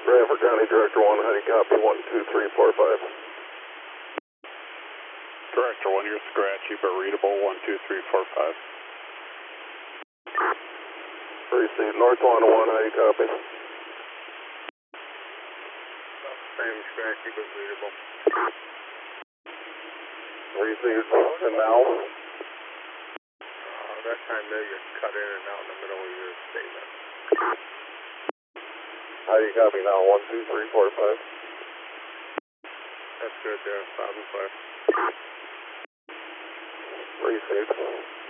Bradford County Director 1, how do you copy? 12345. Director 1, you're scratchy but readable, 12345. Receive North 101, how do you copy? Same scratchy but readable. Received, and now? That time there you cut in and out in the middle of your statement. How do you copy now? 12345. That's good there, 1005. Received.